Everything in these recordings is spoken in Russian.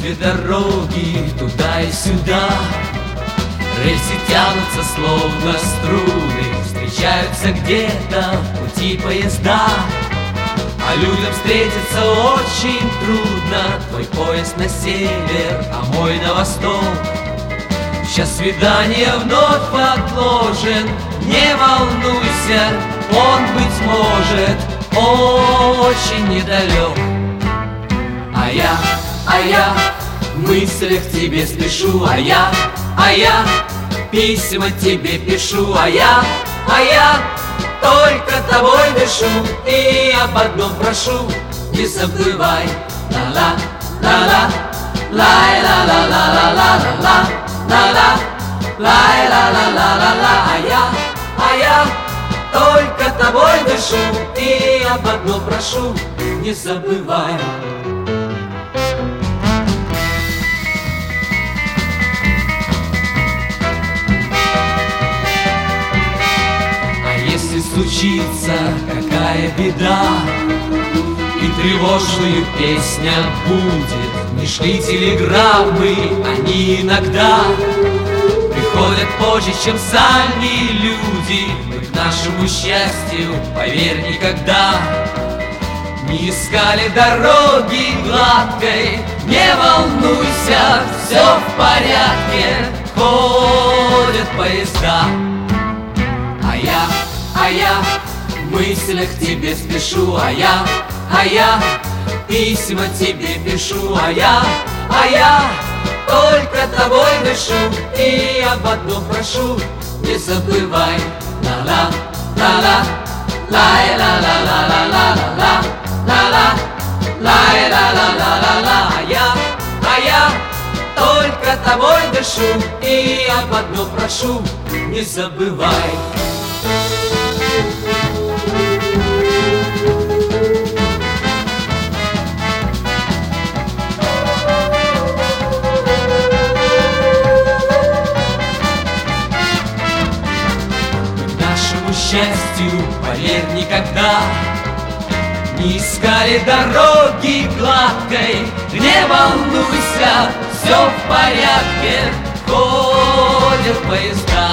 две дороги туда и сюда, рельсы тянутся словно струны, встречаются где-то пути поезда. А людям встретиться очень трудно, твой поезд на север, а мой на восток. Сейчас свидание вновь отложен, не волнуйся, он, быть может, очень недалек. А я в мыслях тебе спешу, а я письма тебе пишу, а я только тобой дышу и об одном прошу: не забывай. Ла-ла, ла-ла, лай-ла-ла-ла-ла-ла-ла, ла-ла, лай-ла-ла-ла-ла-ла. А я только тобой дышу и об одном прошу: не забывай. Если случится какая беда и тревожную песня будет, не шли телеграммы, они иногда приходят позже, чем сами люди. Мы к нашему счастью, поверь, никогда не искали дороги гладкой. Не волнуйся, все в порядке, ходят поезда. А я в мыслях тебе спешу, а я письма тебе пишу, а я только тобой дышу и об одном прошу: не забывай. Ла-ла, ла-ла, лай-ла-ла-ла-ла-ла-ла, ла-ла, лай-ла-ла-ла-ла-ла. А я только тобой дышу и об одном прошу: не забывай. Счастью, поверь, никогда не искали дороги гладкой. Не волнуйся, все в порядке, ходят поезда.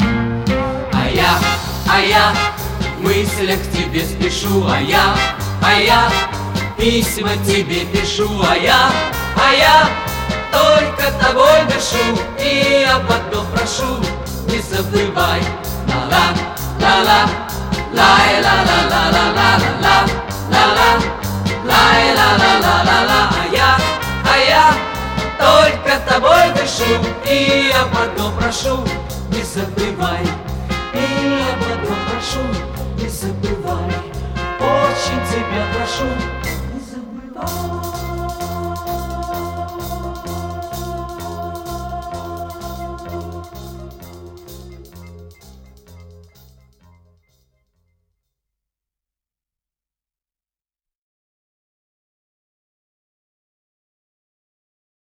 А я в мыслях тебе спешу, а я письма тебе пишу, а я только тобой дышу и об одном прошу: не забывай. Ла-ла, ла-ла, лай-ла-ла-ла-ла-ла-ла, ла-ла, лай-ла-ла-ла-ла-ла. А я только тобой дышу и об одном прошу: не забывай. И об одном прошу: не забывай. Очень тебя прошу: не забывай.